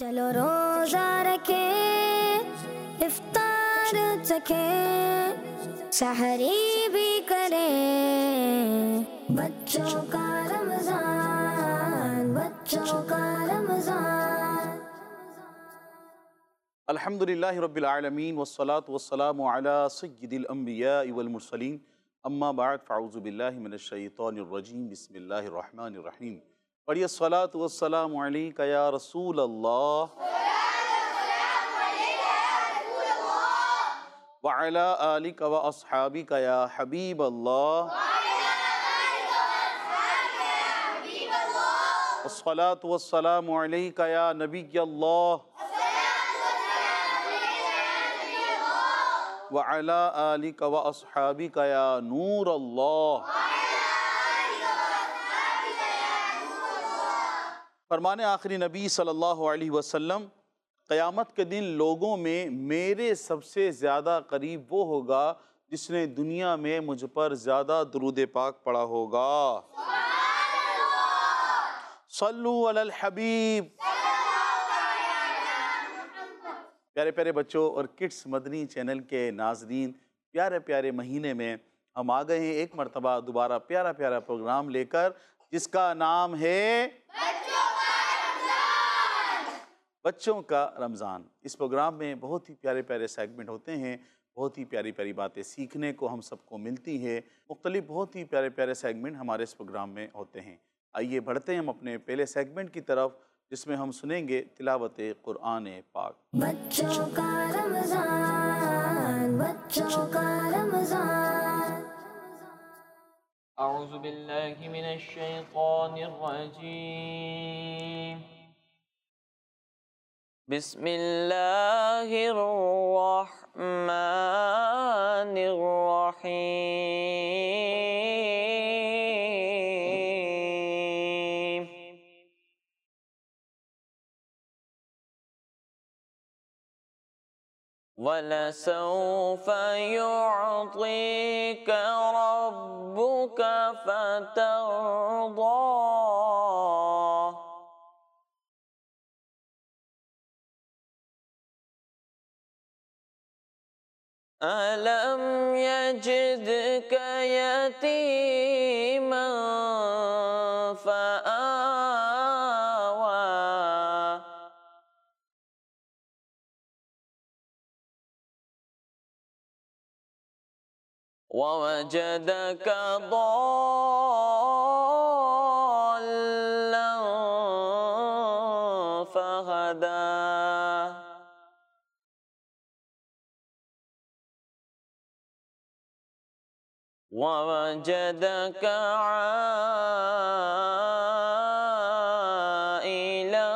چلو روزہ رکھے افطار چکھے سحری بھی کریں بچوں کا رمضان، بچوں کا رمضان۔ الحمدللہ رب العالمین والصلاة والسلام علی سید الانبیاء والمرسلین، اما بعد فاعوذ باللہ من الشیطان الرجیم، بسم اللہ الرحمن الرحیم۔ پڑھیے الصلاة والسلام علیک یا رسول اللہ وعلی آلک و اصحابک یا حبیب اللہ، الصلاة والسلام علیک یا نبی اللہ وعلی آلک و اصحابک یا نور اللہ۔ فرمان آخری نبی صلی اللہ علیہ وسلم، قیامت کے دن لوگوں میں میرے سب سے زیادہ قریب وہ ہوگا جس نے دنیا میں مجھ پر زیادہ درود پاک پڑھا ہوگا۔ صلو علی الحبیب۔ پیارے پیارے بچوں اور کڈس مدنی چینل کے ناظرین، پیارے پیارے مہینے میں ہم آ گئے ہیں ایک مرتبہ دوبارہ پیارا پیارا پروگرام لے کر، جس کا نام ہے بچوں کا رمضان۔ اس پروگرام میں بہت ہی پیارے پیارے سیگمنٹ ہوتے ہیں، بہت ہی پیاری پیاری باتیں سیکھنے کو ہم سب کو ملتی ہے، مختلف بہت ہی پیارے پیارے سیگمنٹ ہمارے اس پروگرام میں ہوتے ہیں۔ آئیے بڑھتے ہیں ہم اپنے پہلے سیگمنٹ کی طرف، جس میں ہم سنیں گے تلاوت قرآن پاک۔ بچوں کا رمضان، بچوں کا رمضان۔ اعوذ باللہ من الشیطان الرجیم، بسم اللہ الرحمن الرحیم۔ وَلَسَوْفَ يُعْطِيكَ رَبُّكَ فَتَرْضَىٰ، أَلَمْ يَجِدْكَ يَتِيمًا فَآوَىٰ، وَوَجَدَكَ ضَالًّا فَهَدَىٰ، وَوَجَدَكَ عَائِلًا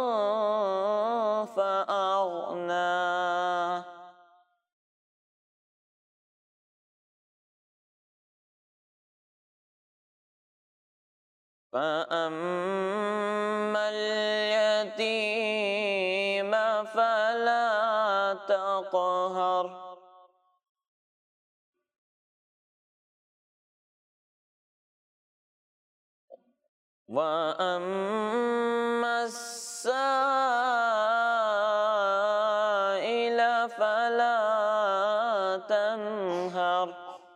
فَأَغْنَىٰ، فَأَمَّا الْيَتِيمَ فَلَا تَقْهَرْ، وَأَمَّا السَّائِلَ فَلَا تَنْهَرْ،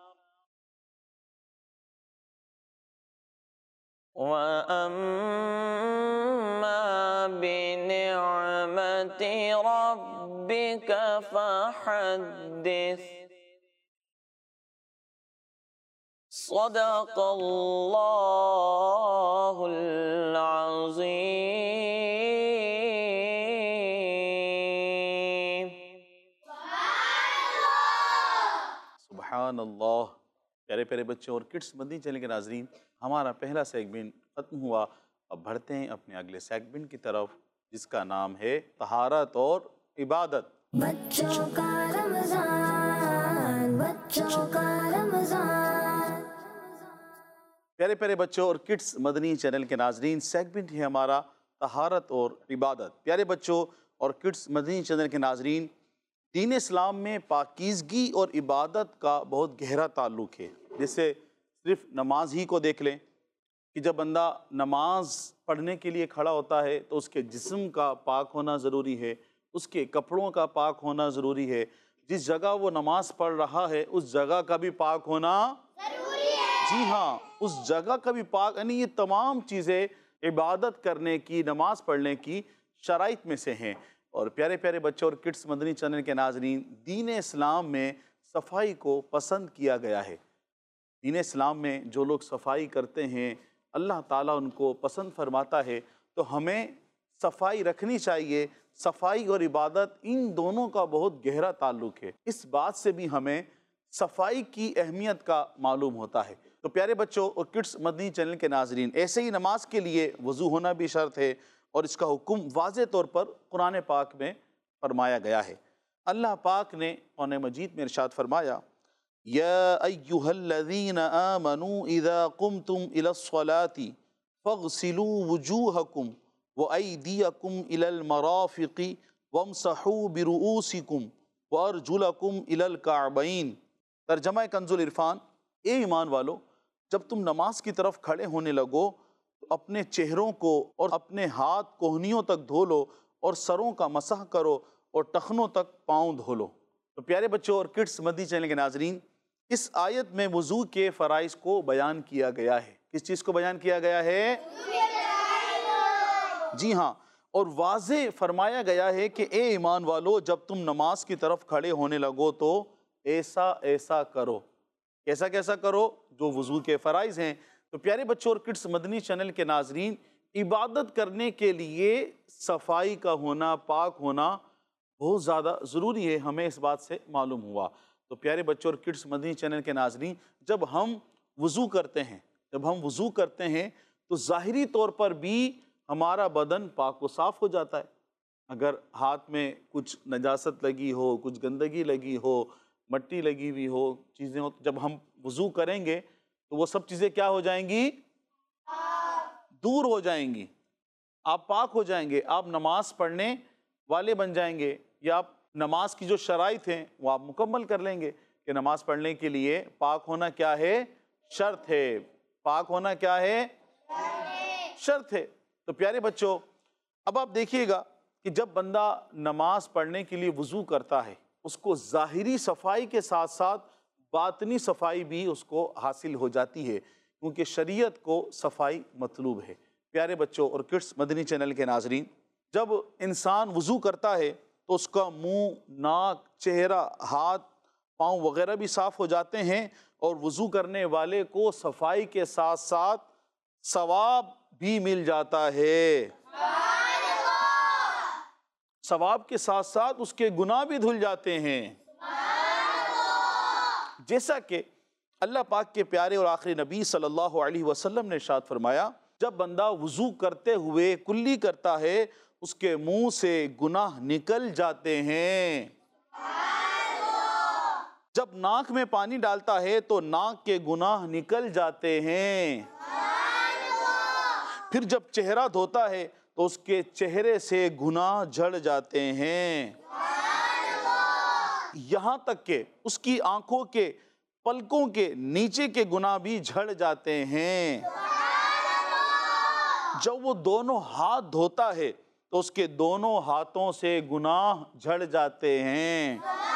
وَأَمَّا بِنِعْمَةِ رَبِّكَ فَحَدِّثْ۔ صدق اللہ العظیم۔ سبحان اللہ۔ پیارے پیارے بچوں اور کڈس مدنی چینل کے ناظرین، ہمارا پہلا سیگمنٹ ختم ہوا۔ اب بڑھتے ہیں اپنے اگلے سیگمنٹ کی طرف، جس کا نام ہے طہارت اور عبادت۔ بچوں کا رمضان، بچوں کا رمضان۔ پیارے پیارے بچوں اور کڈس مدنی چینل کے ناظرین، سیگمنٹ ہے ہمارا طہارت اور عبادت۔ پیارے بچوں اور کڈس مدنی چینل کے ناظرین، دین اسلام میں پاکیزگی اور عبادت کا بہت گہرا تعلق ہے۔ جیسے صرف نماز ہی کو دیکھ لیں، کہ جب بندہ نماز پڑھنے کے لیے کھڑا ہوتا ہے تو اس کے جسم کا پاک ہونا ضروری ہے، اس کے کپڑوں کا پاک ہونا ضروری ہے، جس جگہ وہ نماز پڑھ رہا ہے اس جگہ کا بھی پاک ہونا ضروری ہے۔ جی ہاں، اس جگہ کا بھی پاک، یعنی یہ تمام چیزیں عبادت کرنے کی، نماز پڑھنے کی شرائط میں سے ہیں۔ اور پیارے پیارے بچوں اور کڈس مدنی چینل کے ناظرین، دین اسلام میں صفائی کو پسند کیا گیا ہے۔ دین اسلام میں جو لوگ صفائی کرتے ہیں اللہ تعالیٰ ان کو پسند فرماتا ہے، تو ہمیں صفائی رکھنی چاہیے۔ صفائی اور عبادت ان دونوں کا بہت گہرا تعلق ہے، اس بات سے بھی ہمیں صفائی کی اہمیت کا معلوم ہوتا ہے۔ تو پیارے بچوں اور کڈس مدنی چینل کے ناظرین، ایسے ہی نماز کے لیے وضو ہونا بھی شرط ہے، اور اس کا حکم واضح طور پر قرآن پاک میں فرمایا گیا ہے۔ اللہ پاک نے قرآن مجید میں ارشاد فرمایا، یا ایہا الذین آمنوا اذا قمتم الی الصلاۃ فاغسلوا وجوہکم وایدیکم الی المرافق وامسحوا برؤوسکم وارجلکم الی الکعبین۔ ترجمہ کنز العرفان، اے ایمان والو، جب تم نماز کی طرف کھڑے ہونے لگو تو اپنے چہروں کو اور اپنے ہاتھ کوہنیوں تک دھو لو، اور سروں کا مسح کرو اور ٹخنوں تک پاؤں دھو لو۔ تو پیارے بچوں اور کڈس مدنی چینل کے ناظرین، اس آیت میں وضو کے فرائض کو بیان کیا گیا ہے۔ کس چیز کو بیان کیا گیا ہے؟ جی ہاں، اور واضح فرمایا گیا ہے کہ اے ایمان والو، جب تم نماز کی طرف کھڑے ہونے لگو تو ایسا ایسا کرو۔ کیسا کیسا کرو؟ جو وضو کے فرائض ہیں۔ تو پیارے بچوں اور کڈس مدنی چینل کے ناظرین، عبادت کرنے کے لیے صفائی کا ہونا، پاک ہونا بہت زیادہ ضروری ہے، ہمیں اس بات سے معلوم ہوا۔ تو پیارے بچوں اور کڈس مدنی چینل کے ناظرین، جب ہم وضو کرتے ہیں تو ظاہری طور پر بھی ہمارا بدن پاک و صاف ہو جاتا ہے۔ اگر ہاتھ میں کچھ نجاست لگی ہو، کچھ گندگی لگی ہو، مٹی لگی ہوئی ہو، چیزیں ہو، جب ہم وضو کریں گے تو وہ سب چیزیں کیا ہو جائیں گی؟ دور ہو جائیں گی، آپ پاک ہو جائیں گے، آپ نماز پڑھنے والے بن جائیں گے، یا آپ نماز کی جو شرائط ہیں وہ آپ مکمل کر لیں گے کہ نماز پڑھنے کے لیے پاک ہونا کیا ہے؟ شرط ہے۔ پاک ہونا کیا ہے؟ شرط ہے۔ تو پیارے بچوں، اب آپ دیکھیے گا کہ جب بندہ نماز پڑھنے کے لیے وضو کرتا ہے، اس کو ظاہری صفائی کے ساتھ ساتھ باطنی صفائی بھی اس کو حاصل ہو جاتی ہے، کیونکہ شریعت کو صفائی مطلوب ہے۔ پیارے بچوں اور کڈس مدنی چینل کے ناظرین، جب انسان وضو کرتا ہے تو اس کا منہ، ناک، چہرہ، ہاتھ، پاؤں وغیرہ بھی صاف ہو جاتے ہیں، اور وضو کرنے والے کو صفائی کے ساتھ ساتھ ثواب بھی مل جاتا ہے۔ ثواب کے ساتھ ساتھ اس کے گناہ بھی دھل جاتے ہیں۔ جیسا کہ اللہ پاک کے پیارے اور آخری نبی صلی اللہ علیہ وسلم نے ارشاد فرمایا، جب بندہ وضو کرتے ہوئے کلی کرتا ہے اس کے منہ سے گناہ نکل جاتے ہیں۔ جب ناک میں پانی ڈالتا ہے تو ناک کے گناہ نکل جاتے ہیں۔ پھر جب چہرہ دھوتا ہے تو اس کے چہرے سے گناہ جھڑ جاتے ہیں، یہاں تک کہ اس کی آنکھوں کے پلکوں کے نیچے کے گناہ بھی جھڑ جاتے ہیں۔ جب وہ دونوں ہاتھ دھوتا ہے تو اس کے دونوں ہاتھوں سے گناہ جھڑ جاتے ہیں،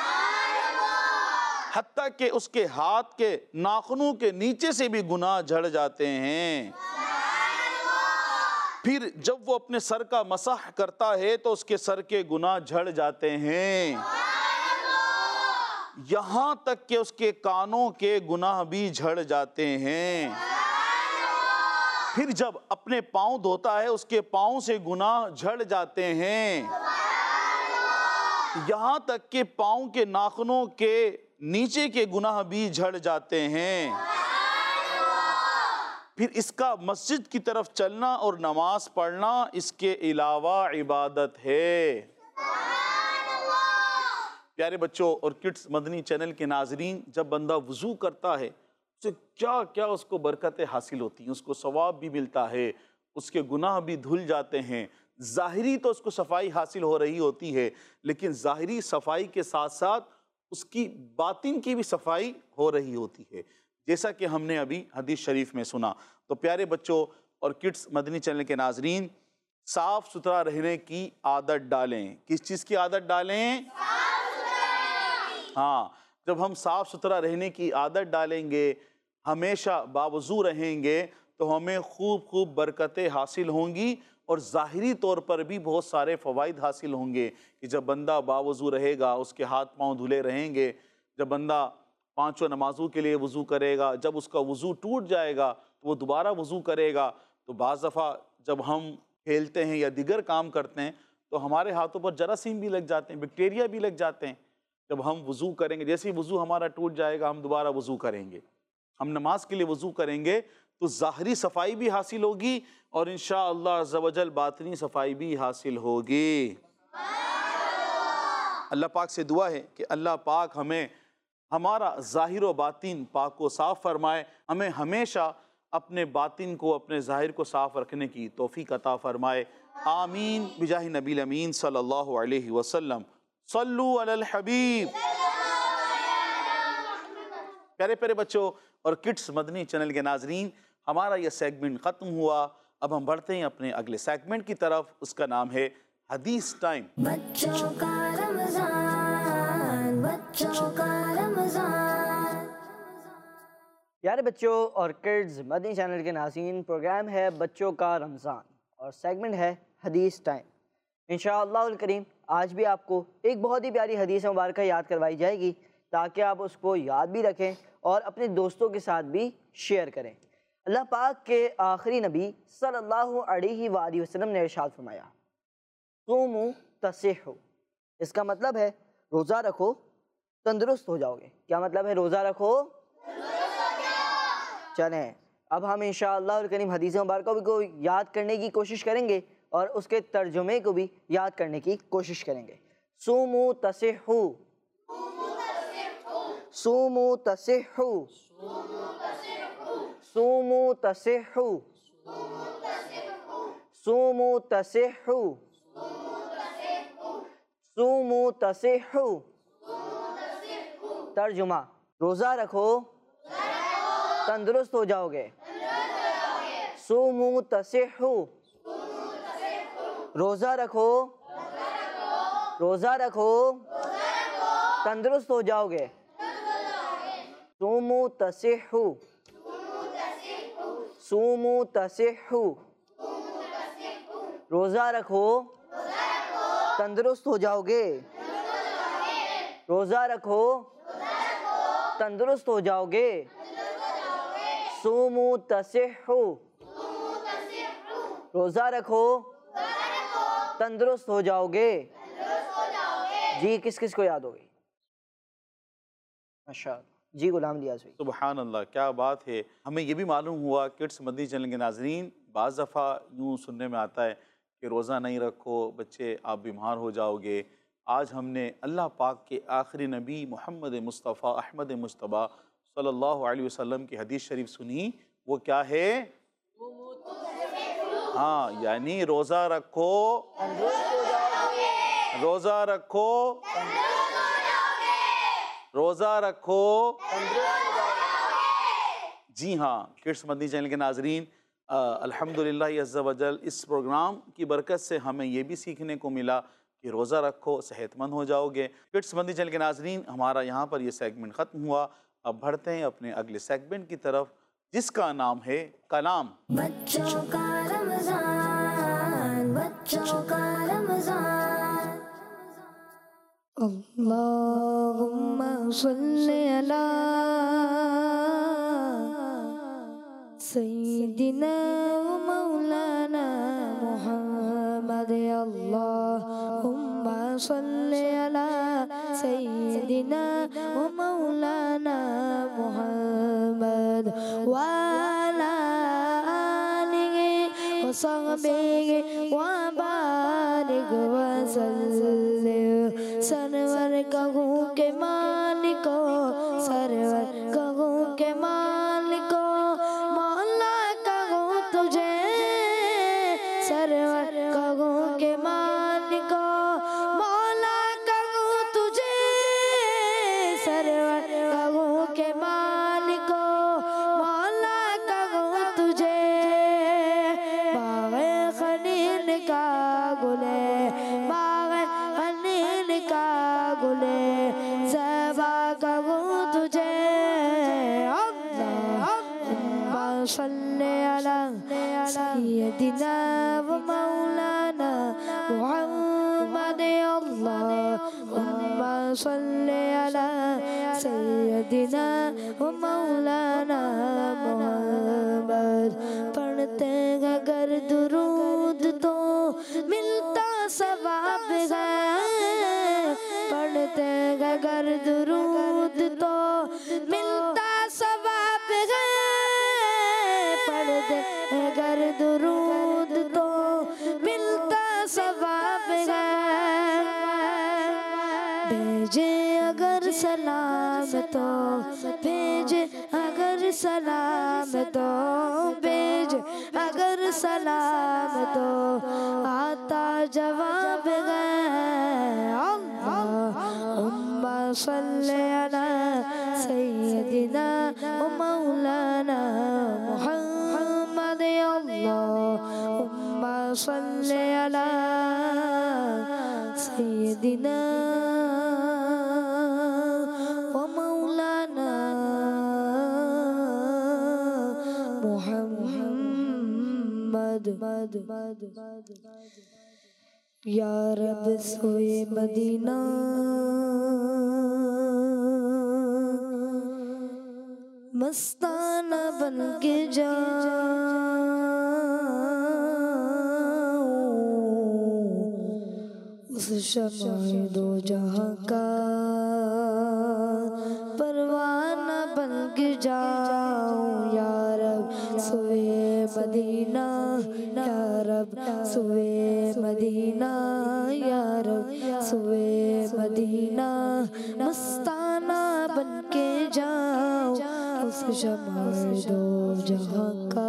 حتیٰ کہ اس کے ہاتھ کے ناخنوں کے نیچے سے بھی گناہ جھڑ جاتے ہیں۔ پھر جب وہ اپنے سر کا مسح کرتا ہے تو اس کے سر کے گناہ جھڑ جاتے ہیں، یہاں تک کہ اس کے کانوں کے گناہ بھی جھڑ جاتے ہیں۔ پھر جب اپنے پاؤں دھوتا ہے اس کے پاؤں سے گناہ جھڑ جاتے ہیں، یہاں تک کہ پاؤں کے ناخنوں کے نیچے کے گناہ بھی جھڑ جاتے ہیں۔ پھر اس کا مسجد کی طرف چلنا اور نماز پڑھنا اس کے علاوہ عبادت ہے۔ پیارے بچوں اور کڈس مدنی چینل کے ناظرین، جب بندہ وضو کرتا ہے اسے کیا کیا اس کو برکتیں حاصل ہوتی ہیں، اس کو ثواب بھی ملتا ہے، اس کے گناہ بھی دھل جاتے ہیں۔ ظاہری تو اس کو صفائی حاصل ہو رہی ہوتی ہے، لیکن ظاہری صفائی کے ساتھ ساتھ اس کی باطن کی بھی صفائی ہو رہی ہوتی ہے۔ جیسا کہ ہم نے ابھی حدیث شریف میں سنا۔ تو پیارے بچوں اور کڈس مدنی چینل کے ناظرین، صاف ستھرا رہنے کی عادت ڈالیں۔ کس چیز کی عادت ڈالیں؟ ہاں، جب ہم صاف ستھرا رہنے کی عادت ڈالیں گے، ہمیشہ باوضو رہیں گے، تو ہمیں خوب برکتیں حاصل ہوں گی، اور ظاہری طور پر بھی بہت سارے فوائد حاصل ہوں گے کہ جب بندہ باوضو رہے گا، اس کے ہاتھ پاؤں دھلے رہیں گے، جب بندہ پانچوں نمازوں کے لیے وضو کرے گا، جب اس کا وضو ٹوٹ جائے گا تو وہ دوبارہ وضو کرے گا۔ تو بعض دفعہ جب ہم کھیلتے ہیں یا دیگر کام کرتے ہیں تو ہمارے ہاتھوں پر جراثیم بھی لگ جاتے ہیں، بیکٹیریا بھی لگ جاتے ہیں۔ جب ہم وضو کریں گے، جیسے ہی وضو ہمارا ٹوٹ جائے گا، ہم دوبارہ وضو کریں گے، ہم نماز کے لیے وضو کریں گے، تو ظاہری صفائی بھی حاصل ہوگی اور انشاءاللہ عز و جل باطنی صفائی بھی حاصل ہوگی۔ اللہ پاک سے دعا ہے کہ اللہ پاک ہمیں ہمارا ظاہر و باطن پاک و صاف فرمائے، ہمیں ہمیشہ اپنے باطن کو، اپنے ظاہر کو صاف رکھنے کی توفیق عطا فرمائے، آمین بجاہ نبی الامین صلی اللہ علیہ وسلم۔ صلو علی الحبیب۔ پیارے پیارے بچوں اور کڈس مدنی چینل کے ناظرین، ہمارا یہ سیگمنٹ ختم ہوا۔ اب ہم بڑھتے ہیں اپنے اگلے سیگمنٹ کی طرف، اس کا نام ہے حدیث ٹائم۔ بچوں کا رمضان، بچوں کا رمضان۔ پیارے بچوں اور کڈز مدنی چینل کے ناظرین، پروگرام ہے بچوں کا رمضان اور سیگمنٹ ہے حدیث ٹائم۔ انشاءاللہ الکریم آج بھی آپ کو ایک بہت ہی پیاری حدیث مبارکہ یاد کروائی جائے گی تاکہ آپ اس کو یاد بھی رکھیں اور اپنے دوستوں کے ساتھ بھی شیئر کریں۔ اللہ پاک کے آخری نبی صلی اللہ علیہ وآلہ وسلم نے ارشاد فرمایا، صوموا تصحوا، اس کا مطلب ہے روزہ رکھو تندرست ہو جاؤ گے۔ کیا مطلب ہے روزہ رکھو؟ چلیں اب ہم انشاءاللہ الکریم حدیث مبارکہ کو یاد کرنے کی کوشش کریں گے اور اس کے ترجمے کو بھی یاد کرنے کی کوشش کریں گے۔ صوموا تصحوا، صوموا تصحوا، صوموا تصحوا، صوموا تصحوا، صوموا تصحوا۔ ترجمہ، روزہ رکھو تندرست ہو جاؤ گے۔ صوموا تصحوا، روزہ رکھو، روزہ رکھو تندرست ہو جاؤ گے۔ صوموا تصحوا، صوموا تصحوا، روزہ رکھو تندرست ہو جاؤ گے، روزہ رکھو تندرست ہو جاؤ گے۔ صوموا تصحوا، روزہ رکھو تندرست ہو جاؤ گے۔ جی کس کس کو یاد ہو گئی؟ ماشاءاللہ، جی غلام الیاس بھائی۔ سبحان اللہ، کیا بات ہے۔ ہمیں یہ بھی معلوم ہوا کڈس مدنی چینل کے ناظرین، بعض دفعہ یوں سننے میں آتا ہے کہ روزہ نہیں رکھو بچے آپ بیمار ہو جاؤ گے۔ آج ہم نے اللہ پاک کے آخری نبی محمد مصطفیٰ احمد مجتبیٰ صلی اللہ علیہ وسلم کی حدیث شریف سنی، وہ کیا ہے؟ ہاں، یعنی روزہ رکھو روزہ رکھو روزہ رکھو۔ جی ہاں کڈس مدنی چینل کے ناظرین، الحمدللہ عز و جل اس پروگرام کی برکت سے ہمیں یہ بھی سیکھنے کو ملا کہ روزہ رکھو صحت مند ہو جاؤ گے۔ کڈس مدنی چینل کے ناظرین، ہمارا یہاں پر یہ سیگمنٹ ختم ہوا۔ اب بڑھتے ہیں اپنے اگلے سیگمنٹ کی طرف جس کا نام ہے کلام۔ بچوں کا رمضان، بچوں کا رمضان۔ اللہم صلی علی سیدنا و مولانا محمد۔ اللہم صلی علی سیدنا و مولانا محمد وعلی آلہ وصحبہ وبارک وسلم۔ سرور کہوں کے مالکو، سرور کہوں کے مالکو، مولا کہوں تجھے، سرور کہوں کے مالکو، مولا کہوں تجھے، سرور کہوں کے مالکو، محمد اللہم صلی علی سیدنا و مولانا محمد. پڑھتے ہیں اگر درود تو ملتا ثواب ہے، پڑھتے ہیں اگر درود تو ملتا ثواب ہے، پڑھتے ہیں اگر درود تو ملتا ثواب ہے. بھیجے اگر سلام تو بھیجے اگر سلام تو بھیجے اگر سلام تو آتا جواب ہے. اللہم صلی علی سیدنا و مولانا محمد. اللہم صلی علی سیدنا و مولانا محمد. یا رب سوئے مدینہ مستانہ بن کے جاؤں، اس شمع دو جہاں کا پروانہ بن کے جاؤں. یا رب سوئے مدینہ، یا رب سوئے مدینہ، یا رب سوئے مدینہ مستانہ بن کے جاؤں، اس شمع دو جہاں کا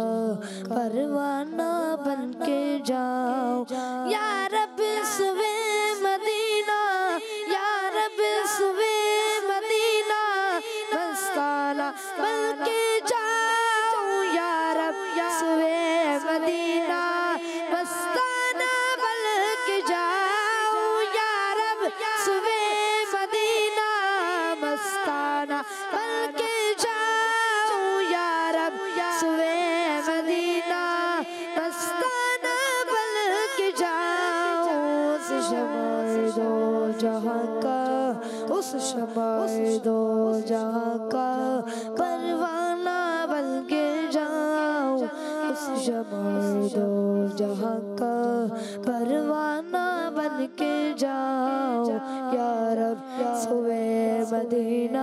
پروانہ بن کے جاؤں. یا رب سوئے مدینہ، یا رب سوئے مدینہ مستانہ بن کے جاؤں. یا رب سوئے مدینہ مستانہ بن کے جاؤں. یا رب سوئے مدینہ مستانہ بن کے جاؤں. یا رب سوئے مدینہ مستانہ بن کے جاؤں، اس شمع دو جہاں کا، اس شمع دو جہاں کا پروانہ بن کے جاؤں، اس شمع دو جہاں کا پروانہ بن کے جاؤں. یا رب سوئے مدینہ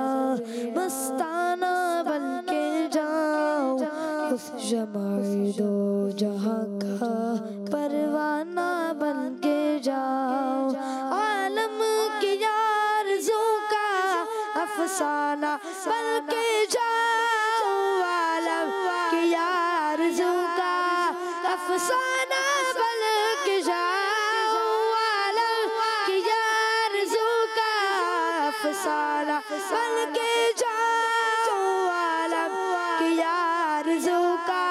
مستانہ بن کے جاؤں، اس شمع دو جہاں کا پروانہ بن کے جاؤں. عالم کی آرزو کا افسانہ بن کے جاؤں، عالم کی آرزو کا افسانہ بن کے جاؤں، عالم کی آرزو کا افسانہ بن کے جاؤں، عالم کی آرزو کا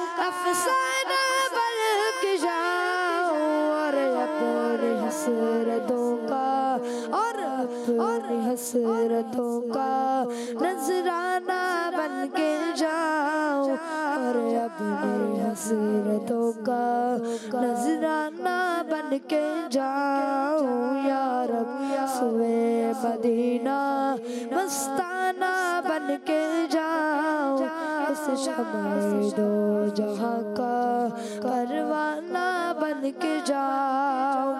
افسانہ بن کے جاؤں. اور اپنی حسرتوں کا، اور اپنی حسرتوں کا نذرانہ بن کے جاؤں، اور اپنی حسرتوں کا نذرانہ بن کے جاؤں. یا رب سوئے مدینہ مستانہ بن کے جاؤں، اس شمع دو جہاں کا پروانہ بن کے جاؤں.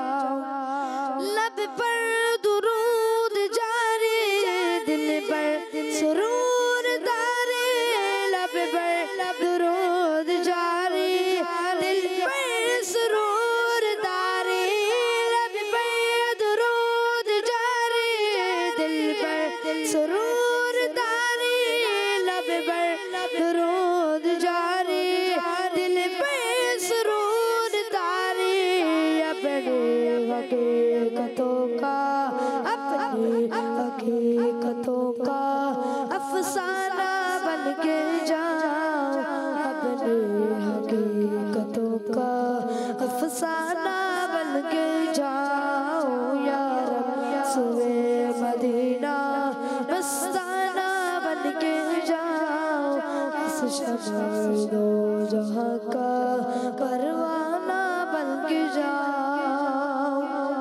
لب پر درود جاری، دل پر سرور داری، لب پر درود جاری، دل پر سرور داری، لب پر درود جاری، دل پر سرور داری، لب پر درود جاری، دل پر سرور داری. اپنی حقیقتوں کا، اپنی حقیقتوں کا افسانہ بن کے جاؤں، اپنی حقیقتوں کا افسانہ بن کے جاؤں. یا رب سوئے مدینہ مستانہ بن کے جاؤں، اس شمع دو جہاں کا پروانہ بن کے جاؤں.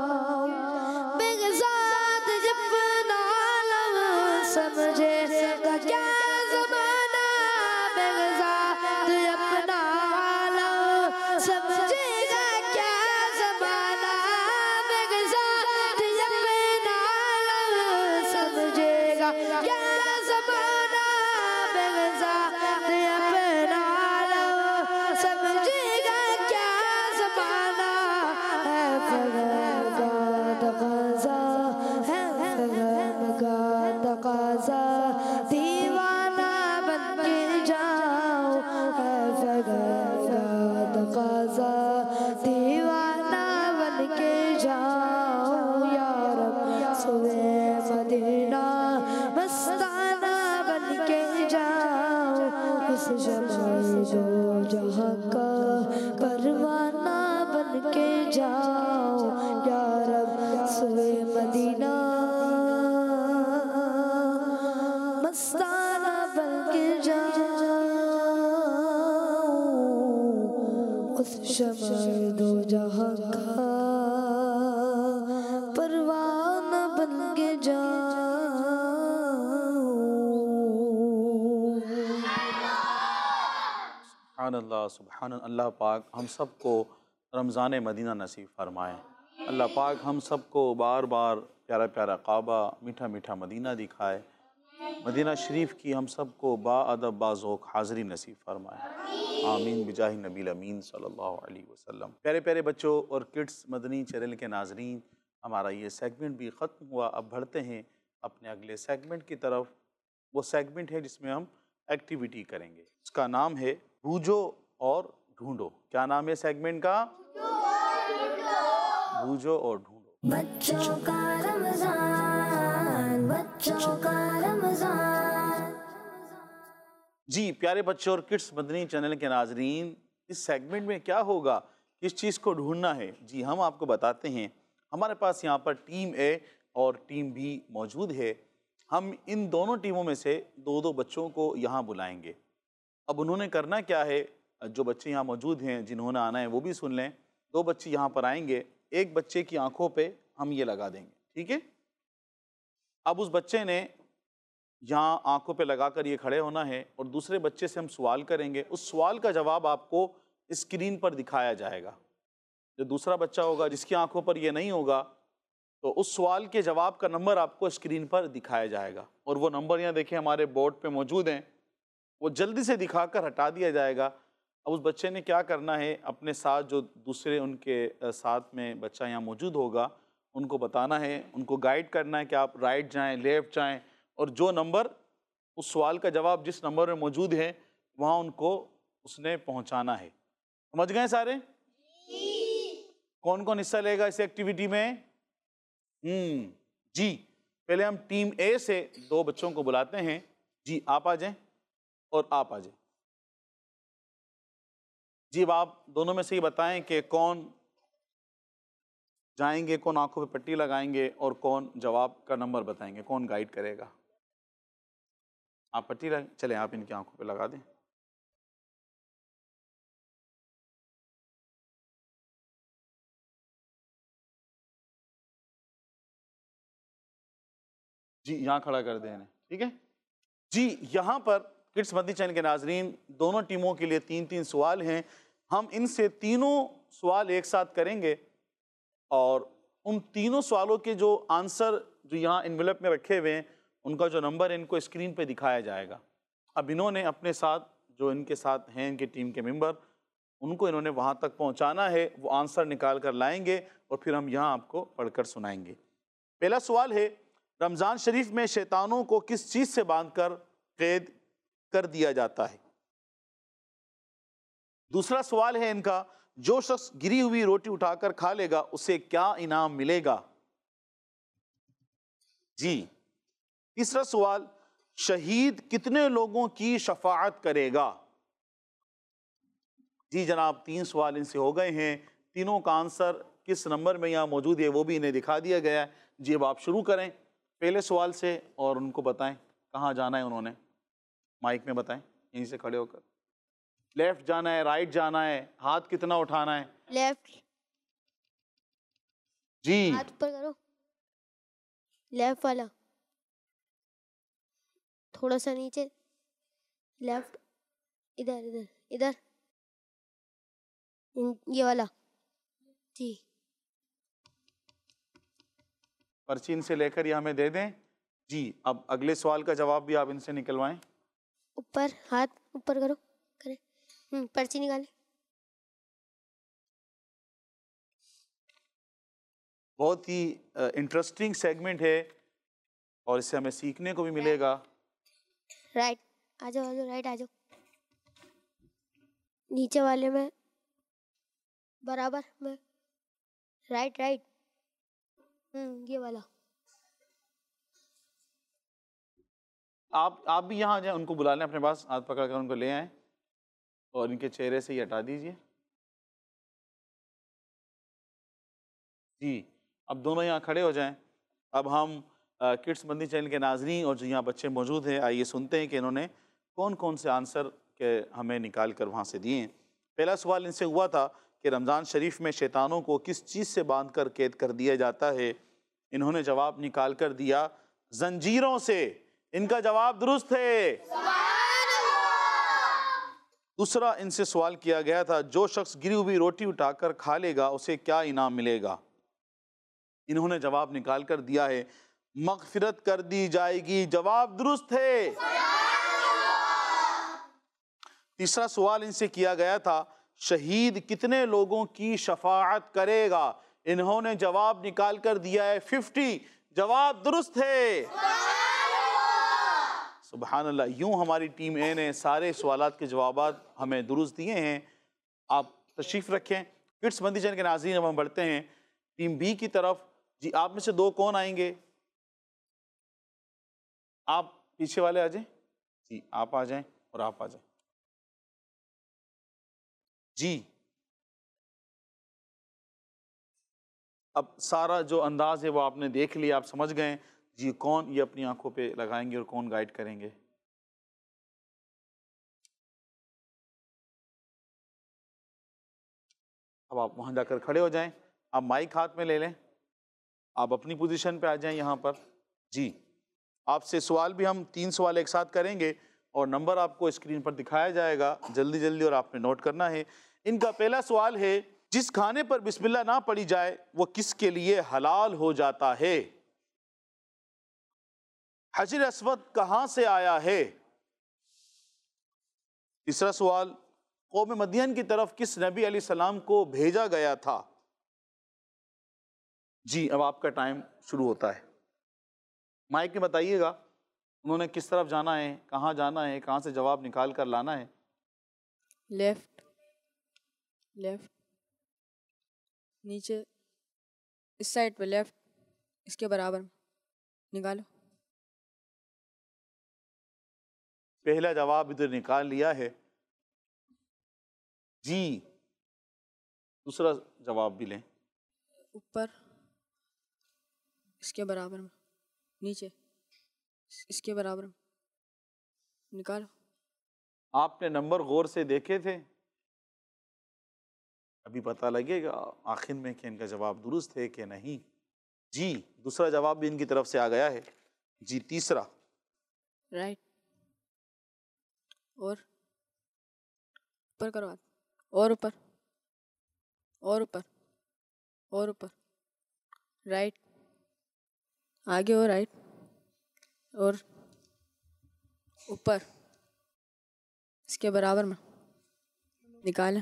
जाऊं। सुभान अल्लाह, सुभान अल्लाह पाक हम सब को रमज़ान मदीना नसीब फरमाए। अल्लाह पाक हम सब को बार बार प्यारा प्यारा काबा, मीठा मीठा मदीना दिखाए। मदीना शरीफ की हम सब को बाअदब बाज़ौक़ हाज़री नसीब फरमाए। आमीन बिजाहि नबील अमीन सल्लल्लाहु अलैहि वसल्लम। प्यारे प्यारे बच्चों और किड्स मदनी चैनल के नाज़रीन, हमारा ये सेगमेंट भी ख़त्म हुआ। अब बढ़ते हैं अपने अगले सेगमेंट की तरफ। वो सेगमेंट है जिसमें हम एक्टिविटी करेंगे। उसका नाम है बूझो और ढूंढो। क्या नाम है सेगमेंट का? बूझो और ढूंढो। बच्चों का रमज़ान, बच्चों का रमज़ान। जी प्यारे बच्चों और किड्स मदनी चैनल के नाजरीन, इस सेगमेंट में क्या होगा, किस चीज़ को ढूंढना है, जी हम आपको बताते हैं। हमारे पास यहाँ पर टीम ए और टीम बी मौजूद है। हम इन दोनों टीमों में से दो दो बच्चों को यहाँ बुलाएंगे। अब उन्होंने करना क्या है, जो बच्चे यहाँ मौजूद हैं जिन्होंने आना है वो भी सुन लें। दो बच्चे यहाँ पर आएंगे, एक बच्चे की आंखों पे हम ये लगा देंगे, ठीक है। अब उस बच्चे ने यहाँ आंखों पे लगाकर ये खड़े होना है और दूसरे बच्चे से हम सवाल करेंगे। उस सवाल का जवाब आपको स्क्रीन पर दिखाया जाएगा। जो दूसरा बच्चा होगा जिसकी आंखों पर ये नहीं होगा, तो उस सवाल के जवाब का नंबर आपको स्क्रीन पर दिखाया जाएगा। और वो नंबर यहाँ देखिए हमारे बोर्ड पे मौजूद हैं, वो जल्दी से दिखाकर हटा दिया जाएगा। अब उस बच्चे ने क्या करना है, अपने साथ जो दूसरे उनके साथ में बच्चा यहाँ मौजूद होगा उनको बताना है, उनको गाइड करना है कि आप राइट जाएं, लेफ़्ट जाएं, और जो नंबर उस सवाल का जवाब जिस नंबर में मौजूद है वहाँ उनको उसने पहुँचाना है। समझ गए सारे? कौन कौन हिस्सा लेगा इस एक्टिविटी में? जी पहले हम टीम ए से दो बच्चों को बुलाते हैं। जी आप आ जाएं और आप आ जाएं। जी अब आप दोनों में से ही बताएं कि कौन जाएंगे, कौन आंखों पे पट्टी लगाएंगे और कौन जवाब का नंबर बताएंगे, कौन गाइड करेगा। आप पट्टी लगा, चलें आप इनकी आंखों पे लगा दें। जी यहाँ खड़ा कर दें इन्हें, ठीक है जी। यहाँ पर किड्स मदनी चैनल के नाजरीन, दोनों टीमों के लिए तीन तीन सवाल हैं। हम इनसे तीनों सवाल एक साथ करेंगे और उन तीनों सवालों के जो आंसर जो यहाँ इन्वेलप में रखे हुए हैं उनका जो नंबर है इनको स्क्रीन पे दिखाया जाएगा। अब इन्होंने अपने साथ जो इनके साथ हैं इनके टीम के मेंबर, उनको इन्होंने वहाँ तक पहुँचाना है। वो आंसर निकाल कर लाएंगे और फिर हम यहाँ आपको पढ़कर सुनाएंगे। पहला सवाल है, रमज़ान शरीफ में शैतानों को किस चीज़ से बांधकर कैद कर दिया जाता है? दूसरा सवाल है इनका, जो शख्स गिरी हुई रोटी उठाकर खा लेगा उसे क्या इनाम मिलेगा? जी। तीसरा सवाल, शहीद कितने लोगों की शफाअत करेगा? जी जनाब, तीन सवाल इनसे हो गए हैं। तीनों का आंसर किस नंबर में यहाँ मौजूद है वो भी इन्हें दिखा दिया गया है। जी अब आप शुरू करें पहले सवाल से और उनको बताएं कहाँ जाना है। उन्होंने माइक में बताएं, यहीं से खड़े होकर। लेफ्ट जाना है, राइट जाना है, हाथ कितना उठाना है? लेफ्ट। जी हाथ ऊपर करो, लेफ्ट वाला थोड़ा सा नीचे, लेफ्ट, इधर इधर इधर, ये वाला। जी पर्ची इनसे लेकर ये हमें दे दें। जी अब अगले सवाल का जवाब भी आप इनसे निकलवाएं। ऊपर, हाथ ऊपर करो, करें। पर्ची निकालें। बहुत ही इंटरेस्टिंग सेगमेंट है और इससे हमें सीखने को भी मिलेगा। राइट आ जाओ, आ जाओ, राइट आ जाओ। नीचे वाले में बराबर में, राइट राइट, ये वाला। आप भी यहाँ जाए, उनको बुला लें अपने पास, हाथ पकड़ कर उनको ले आएं और इनके चेहरे से ही हटा दीजिए। जी अब दोनों यहाँ खड़े हो जाएं। अब हम किड्स मदनी चैनल के नाज़रीन और जो यहाँ बच्चे मौजूद हैं, आइए सुनते हैं कि इन्होंने कौन कौन से आंसर के हमें निकाल कर वहाँ से दिए हैं। पहला सवाल इनसे हुआ था कि रमज़ान शरीफ में शैतानों को किस चीज़ से बांध कर कैद कर दिया जाता है? انہوں نے جواب نکال کر دیا زنجیروں سے۔ ان کا جواب درست ہے۔ دوسرا ان سے سوال کیا گیا تھا جو شخص گری ہوئی روٹی اٹھا کر کھا لے گا اسے کیا انعام ملے گا؟ انہوں نے جواب نکال کر دیا ہے مغفرت کر دی جائے گی۔ جواب درست ہے۔ تیسرا سوال ان سے کیا گیا تھا شہید کتنے لوگوں کی شفاعت کرے گا؟ انہوں نے جواب نکال کر دیا ہے 50۔ جواب درست ہے۔ سبحان اللہ۔ یوں ہماری ٹیم اے نے سارے سوالات کے جوابات ہمیں درست دیے ہیں۔ آپ تشریف رکھیں۔ کڈس مدنی چینل کے ناظرین، اب ہم بڑھتے ہیں ٹیم بی کی طرف۔ جی آپ میں سے دو کون آئیں گے؟ آپ پیچھے والے آ جائیں۔ جی آپ آ جائیں اور آپ آ جائیں۔ جی اب سارا جو انداز ہے وہ آپ نے دیکھ لیا، آپ سمجھ گئے جی کون یہ اپنی آنکھوں پہ لگائیں گے اور کون گائیڈ کریں گے۔ اب آپ وہاں جا کر کھڑے ہو جائیں، آپ مائک ہاتھ میں لے لیں، آپ اپنی پوزیشن پہ آ جائیں یہاں پر۔ جی آپ سے سوال بھی ہم 3 سوال ایک ساتھ کریں گے اور نمبر آپ کو اسکرین پر دکھایا جائے گا، جلدی جلدی اور آپ نے نوٹ کرنا ہے۔ ان کا پہلا سوال ہے جس کھانے پر بسم اللہ نہ پڑھی جائے وہ کس کے لیے حلال ہو جاتا ہے؟ حجر اسود کہاں سے آیا ہے؟ تیسرا سوال قوم مدین کی طرف کس نبی علیہ السلام کو بھیجا گیا تھا؟ جی اب آپ کا ٹائم شروع ہوتا ہے۔ مائک میں بتائیے گا انہوں نے کس طرف جانا ہے، کہاں جانا ہے، کہاں سے جواب نکال کر لانا ہے؟ لیفٹ، لیفٹ، نیچے اس سائڈ پہ لیفٹ، اس کے برابر نکالو۔ پہلا جواب ادھر نکال لیا ہے۔ جی دوسرا جواب بھی لیں۔ اوپر اس کے برابر میں، نیچے اس کے برابر میں نکالو۔ آپ نے نمبر غور سے دیکھے تھے؟ ابھی پتہ لگے گا آخر میں کہ ان کا جواب درست ہے کہ نہیں۔ جی دوسرا جواب بھی ان کی طرف سے آ گیا ہے۔ جی تیسرا رائٹ، اور اوپر کرو ہاتھ، اور اوپر، اور اوپر، اور اوپر، رائٹ، آگے اور رائٹ، اور اوپر اس کے برابر میں نکالیں۔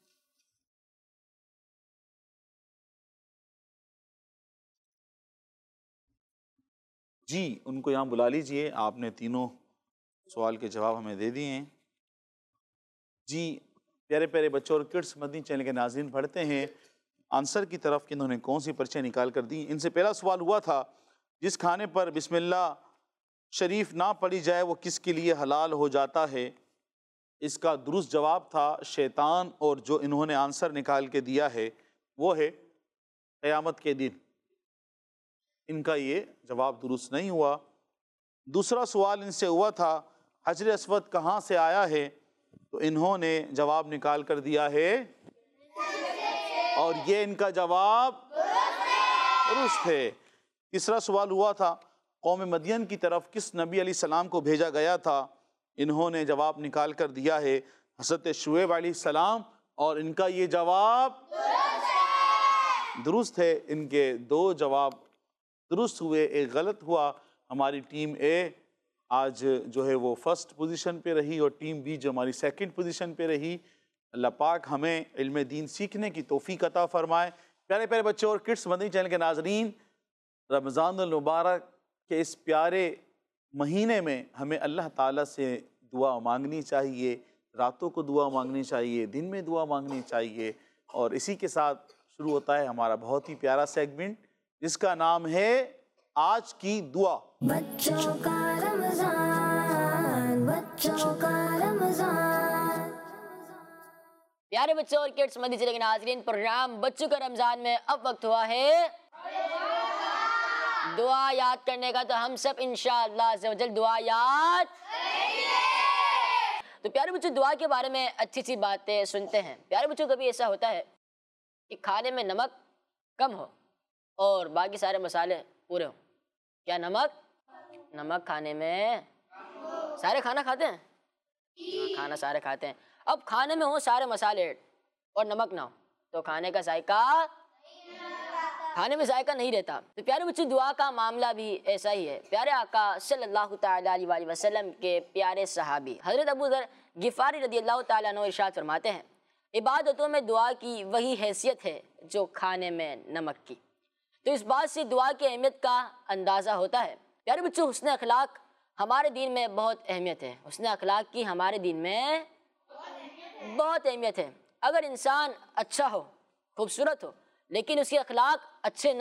جی ان کو یہاں بلا لیجئے، آپ نے تینوں سوال کے جواب ہمیں دے دیے ہیں۔ جی پیارے پیارے بچوں اور کڈس مدنی چینل کے ناظرین، پڑھتے ہیں آنسر کی طرف کہ انہوں نے کون سی پرچیاں نکال کر دی۔ ان سے پہلا سوال ہوا تھا جس کھانے پر بسم اللہ شریف نہ پڑھی جائے وہ کس کے لیے حلال ہو جاتا ہے؟ اس کا درست جواب تھا شیطان، اور جو انہوں نے آنسر نکال کے دیا ہے وہ ہے قیامت کے دن۔ ان کا یہ جواب درست نہیں ہوا۔ دوسرا سوال ان سے ہوا تھا حجر اسود کہاں سے آیا ہے، تو انہوں نے جواب نکال کر دیا ہے اور یہ ان کا جواب درست ہے۔ تیسرا سوال ہوا تھا قوم مدین کی طرف کس نبی علیہ السلام کو بھیجا گیا تھا، انہوں نے جواب نکال کر دیا ہے حضرت شعیب علیہ السلام، اور ان کا یہ جواب درست ہے۔ ان کے 2 جواب درست ہوئے، ایک غلط ہوا۔ ہماری ٹیم اے آج جو ہے وہ فرسٹ پوزیشن پہ رہی اور ٹیم بی جو ہماری سیکنڈ پوزیشن پہ رہی۔ اللہ پاک ہمیں علم دین سیکھنے کی توفیق عطا فرمائے۔ پیارے پیارے بچوں اور کڈس مدنی چینل کے ناظرین، رمضان المبارک کے اس پیارے مہینے میں ہمیں اللہ تعالیٰ سے دعا مانگنی چاہیے، راتوں کو دعا مانگنی چاہیے، دن میں دعا مانگنی چاہیے، اور اسی کے ساتھ شروع ہوتا ہے ہمارا بہت ہی پیارا سیگمنٹ جس کا نام ہے آج کی دعا۔ بچوں کا رمضان، بچوں کا رمضان۔ پیارے بچوں اور کڈس مدنی چینل کے ناظرین، پروگرام بچوں کا رمضان میں اب وقت ہوا ہے دعا یاد کرنے کا، تو ہم سب انشاءاللہ عز و جل دعا یاد کریں گے۔ تو پیارے بچوں دعا کے بارے میں اچھی سی باتیں سنتے ہیں۔ پیارے بچوں کبھی ایسا ہوتا ہے کہ کھانے میں نمک کم ہو اور باقی سارے مسالے پورے ہوں. کیا نمک کھانے میں سارے کھانا کھاتے ہیں؟ ہاں، کھانا سارے کھاتے ہیں. اب کھانے میں ہو سارے مسالے اور نمک نہ ہو تو کھانے میں ذائقہ نہیں رہتا. تو پیارے بچے دعا کا معاملہ بھی ایسا ہی ہے. پیارے آقا صلی اللہ تعالیٰ علیہ وآلہ وسلم کے پیارے صحابی حضرت ابو ذر غفاری رضی اللہ تعالیٰ عنہ ارشاد فرماتے ہیں عبادتوں میں دعا کی وہی حیثیت ہے جو کھانے میں نمک کی. تو اس بات سے دعا کی اہمیت کا اندازہ ہوتا ہے. پیارے بچوں حسن اخلاق ہمارے دین میں بہت اہمیت ہے. حسن اخلاق کی ہمارے دین میں بہت اہمیت ہے. اگر انسان اچھا ہو خوبصورت ہو لیکن اس کے اخلاق اچھے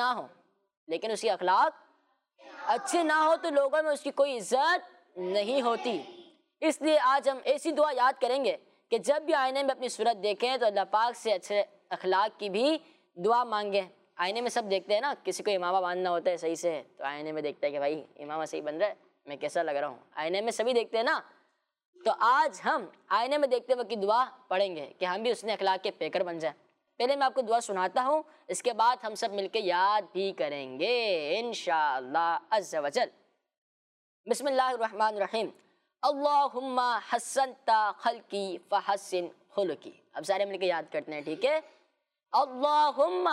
نہ ہو تو لوگوں میں اس کی کوئی عزت نہیں ہوتی. اس لیے آج ہم ایسی دعا یاد کریں گے کہ جب بھی آئینے میں اپنی صورت دیکھیں تو اللہ پاک سے اچھے اخلاق کی بھی دعا مانگیں. آئینے میں سب دیکھتے ہیں نا, کسی کو امامہ باندھنا ہوتا ہے صحیح سے تو آئینے میں دیکھتا ہے کہ بھائی امامہ صحیح بن رہا ہے, میں کیسا لگ رہا ہوں. آئینے میں سبھی دیکھتے ہیں نا. تو آج ہم آئینے میں دیکھتے وقت دعا پڑھیں گے کہ ہم بھی اس نے اخلاق کے پیکر بن جائیں. پہلے میں آپ کو دعا سناتا ہوں, اس کے بعد ہم سب مل کے یاد بھی کریں گے انشاءاللہ عز و جل. بسم اللہ الرحمن الرحیم. اللہم حسنت خلقی فحسن خلقی. اب سارے مل کے یاد کرتے ہیں, ٹھیک ہے؟ اللہم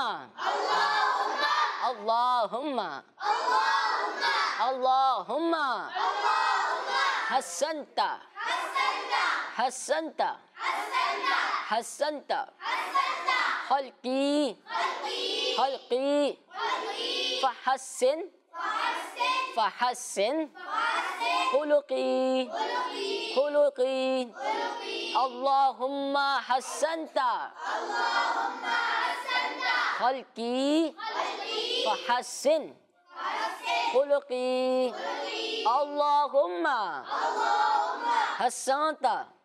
حسنت خلقی فحسن خلقی. اللہم حسنت خلقی فحسن خلقی. اللہم حسنت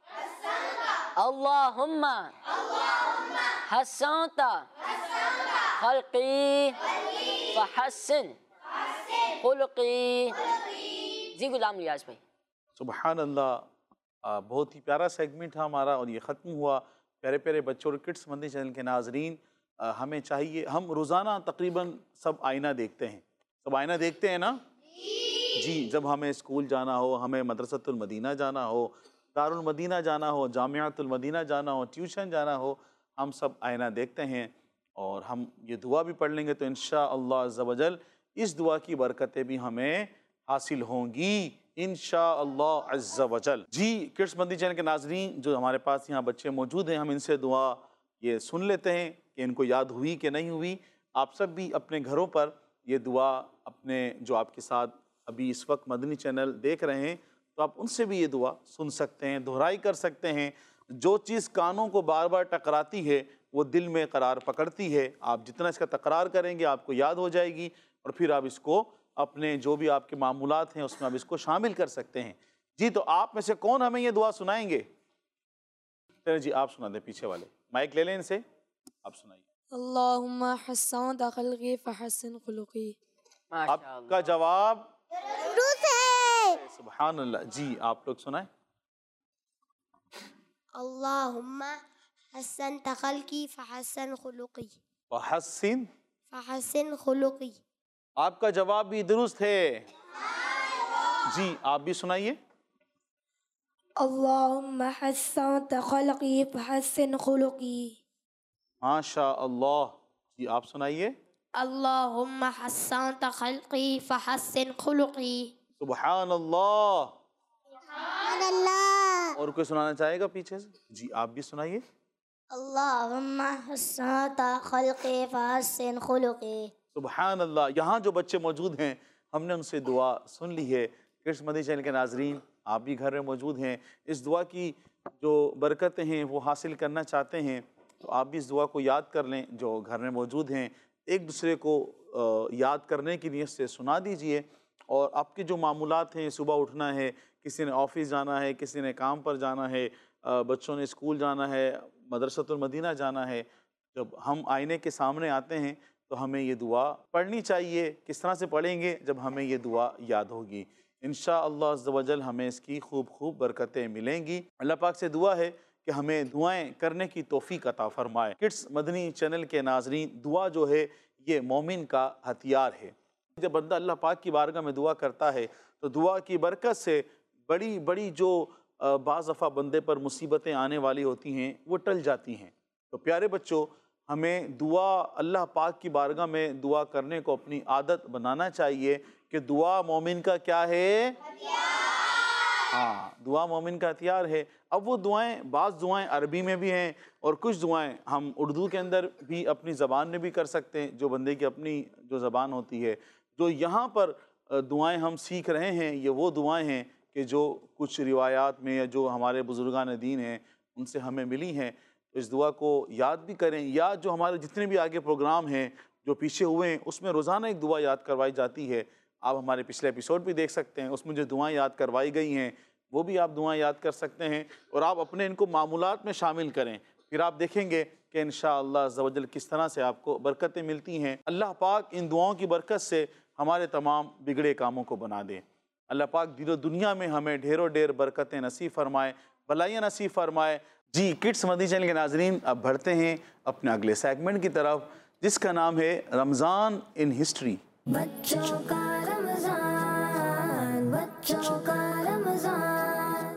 خلقی فحسن خلقی. جی غلام ریاض بھائی. سبحان اللہ, بہت ہی پیارا سیگمنٹ تھا ہمارا اور یہ ختم ہوا. پیارے پیارے بچوں اور کڈس مدنی چینل کے ناظرین, ہمیں چاہیے, ہم روزانہ تقریباً سب آئینہ دیکھتے ہیں نا جی. جب ہمیں اسکول جانا ہو, ہمیں مدرسۃ المدینہ جانا ہو, دارالمدینہ جانا ہو, جامعۃ المدینہ جانا ہو, ٹیوشن جانا ہو, ہم سب آئینہ دیکھتے ہیں. اور ہم یہ دعا بھی پڑھ لیں گے تو انشاءاللہ عز و جل اس دعا کی برکتیں بھی ہمیں حاصل ہوں گی انشاءاللہ عز و جل. جی کڈس مدنی چینل کے ناظرین, جو ہمارے پاس یہاں بچے موجود ہیں, ہم ان سے دعا یہ سن لیتے ہیں کہ ان کو یاد ہوئی کہ نہیں ہوئی. آپ سب بھی اپنے گھروں پر یہ دعا اپنے جو آپ کے ساتھ ابھی اس وقت مدنی چینل دیکھ رہے ہیں تو آپ ان سے بھی یہ دعا سن سکتے ہیں, دہرائی کر سکتے ہیں. جو چیز کانوں کو بار بار ٹکراتی ہے وہ دل میں قرار پکڑتی ہے. آپ جتنا اس کا تکرار کریں گے آپ کو یاد ہو جائے گی اور پھر آپ اس کو اپنے جو بھی آپ کے معمولات ہیں اس میں آپ اس کو شامل کر سکتے ہیں. جی تو آپ میں سے کون ہمیں یہ دعا سنائیں گے؟ چلیں جی آپ سنا دیں, پیچھے والے مائک لے لیں ان سے, آپ سنائیے. اللہم حسنت خلقی فحسن خلقی. آپ کا جواب سبحان اللہ. جی آپ لوگ سنائیں. اللہم حسنت خلقی فحسن خلقی. فحسن خلقی. آپ کا جواب بھی درست ہے. جی آپ بھی سنائیے. اللہم حسنت خلقی فحسن خلقی. ماشاء اللہ. جی آپ سنائیے. اللہم حسنت خلقی فحسن خلقی. سبحان اللہ. سبحان اللہ. اور کوئی سنانا چاہے گا پیچھے سے؟ جی آپ بھی سنائیے. اللہم حسنت خلقی فحسن خلقی. سبحان اللہ. یہاں جو بچے موجود ہیں ہم نے ان سے دعا سن لی ہے. کڈس مدنی چینل کے ناظرین آپ بھی گھر میں موجود ہیں, اس دعا کی جو برکتیں ہیں وہ حاصل کرنا چاہتے ہیں تو آپ بھی اس دعا کو یاد کر لیں. جو گھر میں موجود ہیں ایک دوسرے کو یاد کرنے کی نیت سے سنا دیجئے. اور آپ کے جو معمولات ہیں, صبح اٹھنا ہے, کسی نے آفس جانا ہے, کسی نے کام پر جانا ہے, بچوں نے اسکول جانا ہے, مدرسۃ المدینہ جانا ہے, جب ہم آئینے کے سامنے آتے ہیں تو ہمیں یہ دعا پڑھنی چاہیے. کس طرح سے پڑھیں گے؟ جب ہمیں یہ دعا یاد ہوگی. انشاءاللہ عز و جل ہمیں اس کی خوب برکتیں ملیں گی. اللہ پاک سے دعا ہے کہ ہمیں دعائیں کرنے کی توفیق عطا فرمائے. کڈس مدنی چینل کے ناظرین, دعا جو ہے یہ مومن کا ہتھیار ہے۔ جب بندہ اللہ پاک کی بارگاہ میں دعا کرتا ہے تو دعا کی برکت سے بڑی بڑی جو بعض دفعہ بندے پر مصیبتیں آنے والی ہوتی ہیں وہ ٹل جاتی ہیں۔ تو پیارے بچوں، ہمیں دعا اللہ پاک کی بارگاہ میں دعا کرنے کو اپنی عادت بنانا چاہیے کہ دعا مومن کا کیا ہے؟ ہاں، دعا مومن کا ہتھیار ہے۔ اب وہ دعائیں، بعض دعائیں عربی میں بھی ہیں اور کچھ دعائیں ہم اردو کے اندر بھی اپنی زبان میں بھی کر سکتے ہیں، جو بندے کی اپنی جو زبان ہوتی ہے۔ جو یہاں پر دعائیں ہم سیکھ رہے ہیں یہ وہ دعائیں ہیں کہ جو کچھ روایات میں یا جو ہمارے بزرگان دین ہیں ان سے ہمیں ملی ہیں۔ تو اس دعا کو یاد بھی کریں، یا جو ہمارے جتنے بھی آگے پروگرام ہیں جو پیچھے ہوئے ہیں اس میں روزانہ ایک دعا یاد کروائی جاتی ہے۔ آپ ہمارے پچھلے ایپیسوڈ بھی دیکھ سکتے ہیں، اس میں جو دعائیں یاد کروائی گئی ہیں وہ بھی آپ دعائیں یاد کر سکتے ہیں، اور آپ اپنے ان کو معمولات میں شامل کریں۔ پھر آپ دیکھیں گے کہ انشاءاللہ عز و جل کس طرح سے آپ کو برکتیں ملتی ہیں۔ اللہ پاک ان دعاؤں کی برکت سے ہمارے تمام بگڑے کاموں کو بنا دے۔ اللہ پاک دین و دنیا میں ہمیں ڈھیروں ڈھیر برکتیں نصیب فرمائے، بھلائیاں نصیب فرمائے۔ جی کڈس مدنی چینل کے ناظرین، اب بڑھتے ہیں اپنے اگلے سیگمنٹ کی طرف جس کا نام ہے رمضان ان ہسٹری۔ بچوں کا رمضان، بچوں کا رمضان۔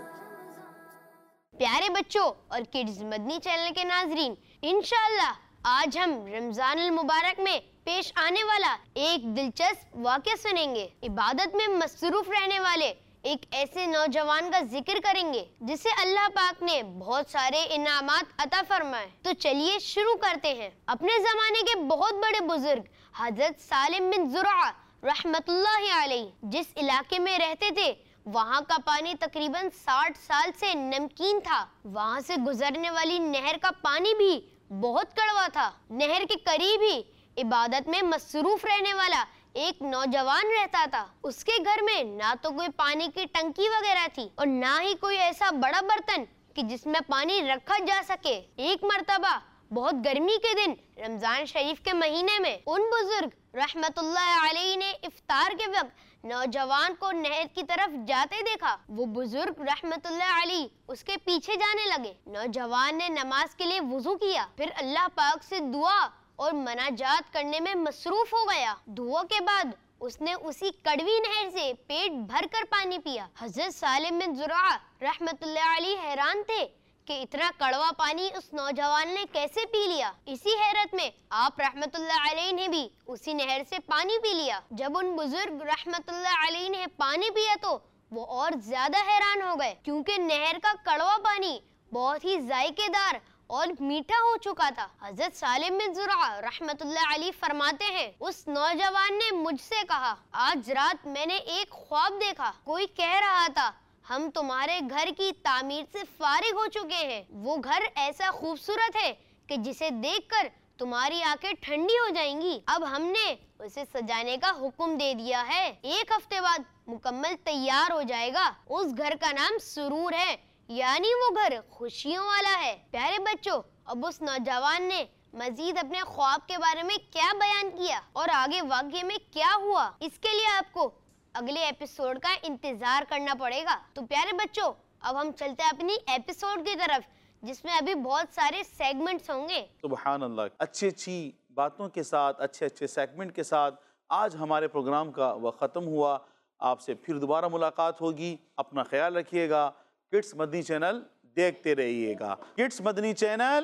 پیارے بچوں اور کڈز مدنی چینل کے ناظرین، انشاءاللہ آج ہم رمضان المبارک میں پیش آنے والا ایک دلچسپ واقعہ سنیں گے۔ عبادت میں مصروف رہنے والے ایک ایسے نوجوان کا ذکر کریں گے جسے اللہ پاک نے بہت سارے انعامات عطا فرمائے۔ تو چلیے شروع کرتے ہیں۔ اپنے زمانے کے بہت بڑے بزرگ حضرت سالم بن زرعہ رحمت اللہ علیہ جس علاقے میں رہتے تھے وہاں کا پانی تقریباً 60 سال سے نمکین تھا۔ وہاں سے گزرنے والی نہر کا پانی بھی بہت کڑوا تھا۔ نہر کے قریب ہی عبادت میں مصروف رہنے والا ایک نوجوان رہتا تھا۔ اس کے گھر میں نہ تو کوئی پانی کی ٹنکی وغیرہ تھی اور نہ ہی کوئی ایسا بڑا برتن کہ جس میں پانی رکھا جا سکے۔ ایک مرتبہ بہت گرمی کے دن رمضان شریف کے مہینے میں ان بزرگ رحمت اللہ علیہ نے افطار کے وقت نوجوان کو نہر کی طرف جاتے دیکھا۔ وہ بزرگ رحمت اللہ علیہ اس کے پیچھے جانے لگے۔ نوجوان نے نماز کے لیے وضو کیا، پھر اللہ پاک سے دعا اور مناجات کرنے میں مصروف ہو گیا۔ دعا کے بعد اس نے اسی کڑوی نہر سے پیٹ بھر کر پانی پیا۔ حضرت سالم بن زرعہ رحمت اللہ علیہ حیران تھے کہ اتنا کڑوا پانی اس نوجوان نے کیسے پی لیا۔ اسی حیرت میں آپ رحمت اللہ علیہ نے بھی اسی نہر سے پانی پی لیا۔ جب ان بزرگ رحمت اللہ علیہ نے پانی پیا تو وہ اور زیادہ حیران ہو گئے، کیونکہ نہر کا کڑوا پانی بہت ہی ذائقے دار اور میٹھا ہو چکا تھا۔ حضرت سالم بن زرعہ رحمت اللہ علیہ فرماتے ہیں، اس نوجوان نے مجھ سے کہا، آج رات میں نے ایک خواب دیکھا، کوئی کہہ رہا تھا ہم تمہارے گھر کی تعمیر سے فارغ ہو چکے ہیں۔ وہ گھر ایسا خوبصورت ہے کہ جسے دیکھ کر تمہاری آنکھیں ٹھنڈی ہو جائیں گی۔ اب ہم نے اسے سجانے کا حکم دے دیا ہے، 1 ہفتے بعد مکمل تیار ہو جائے گا۔ اس گھر کا نام سرور ہے، یعنی وہ گھر خوشیوں والا ہے۔ پیارے بچوں، اب اس نوجوان نے مزید اپنے خواب کے بارے میں کیا بیان کیا اور آگے واقعے میں کیا ہوا، اس کے لیے آپ کو اگلے ایپیسوڈ کا انتظار کرنا پڑے گا۔ تو پیارے بچوں، اب ہم چلتے ہیں اپنی ایپیسوڈ کی طرف جس میں ابھی بہت سارے سیگمنٹس ہوں گے۔ سبحان اللہ، اچھی اچھی باتوں کے ساتھ، اچھے اچھے سیگمنٹ کے ساتھ آج ہمارے پروگرام کا وقت ختم ہوا۔ آپ سے پھر دوبارہ ملاقات ہوگی۔ اپنا خیال رکھیے گا۔ کڈس مدنی چینل دیکھتے رہیے گا۔ کڈس مدنی چینل،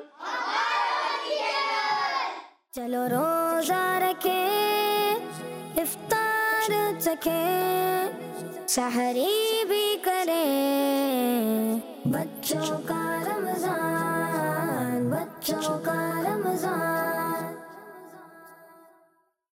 چلو روزہ رکھیں، افطار چکھیں، سحری بھی کریں، بچوں کا